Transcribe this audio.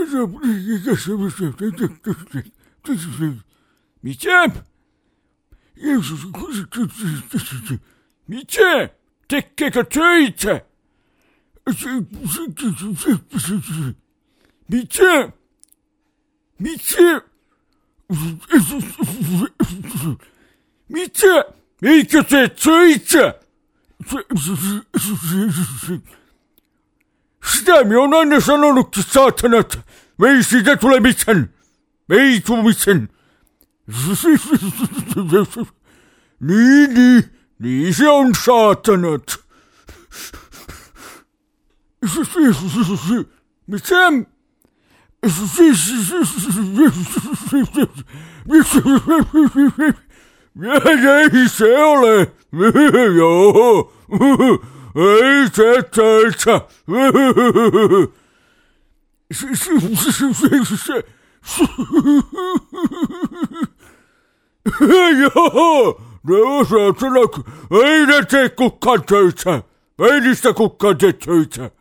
Mitä? Tekeekö töitä? Mitä? Mitä? Mitä? Eikö tee töitä? Sitä minä olen aina sanonutkin, saatana, että ei siitä tule mitään. Ei tule mitään. Niin se on, saatanat. Mitä? Ei se ole. Joo. Ei se töitä. Joo. Ei ne tee kukaan töitä. Ei niistä kukaan tee töitä.